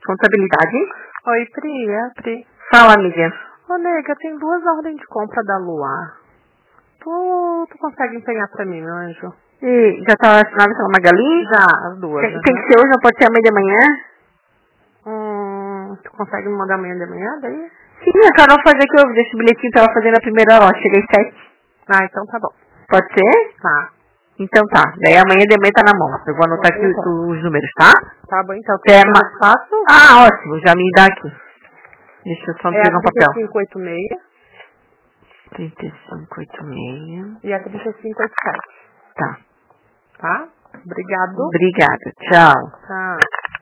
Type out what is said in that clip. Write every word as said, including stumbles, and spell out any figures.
Contabilidade? Oi, Pri, é a Pri. Fala, amiga. Ô, nega, tem duas ordens de compra da Luar. Tu, tu consegue empenhar pra mim, meu anjo? E já tá assinada pela Magali? Já, as duas. Tem, Né? tem que ser hoje, não pode ser amanhã de manhã? Hum, tu consegue me mandar amanhã de manhã daí? Sim, a Carol faz aqui, eu deixo o bilhetinho pra ela fazer na primeira hora. Cheguei às sete. Ah, então tá bom. Pode ser? Tá. Então tá. Daí amanhã de manhã tá na mão. Eu vou anotar aqui Então. os números, tá? Tá bom, então. É, Tem ma- fácil? Ah, ótimo. Já me dá aqui. Deixa eu só É pegar a um papel. trinta e cinco oitenta e seis trinta e cinco, oitenta e seis. e a trinta e cinco oitenta e sete. Tá. Tá? Obrigado. Obrigada. Tchau. Tá.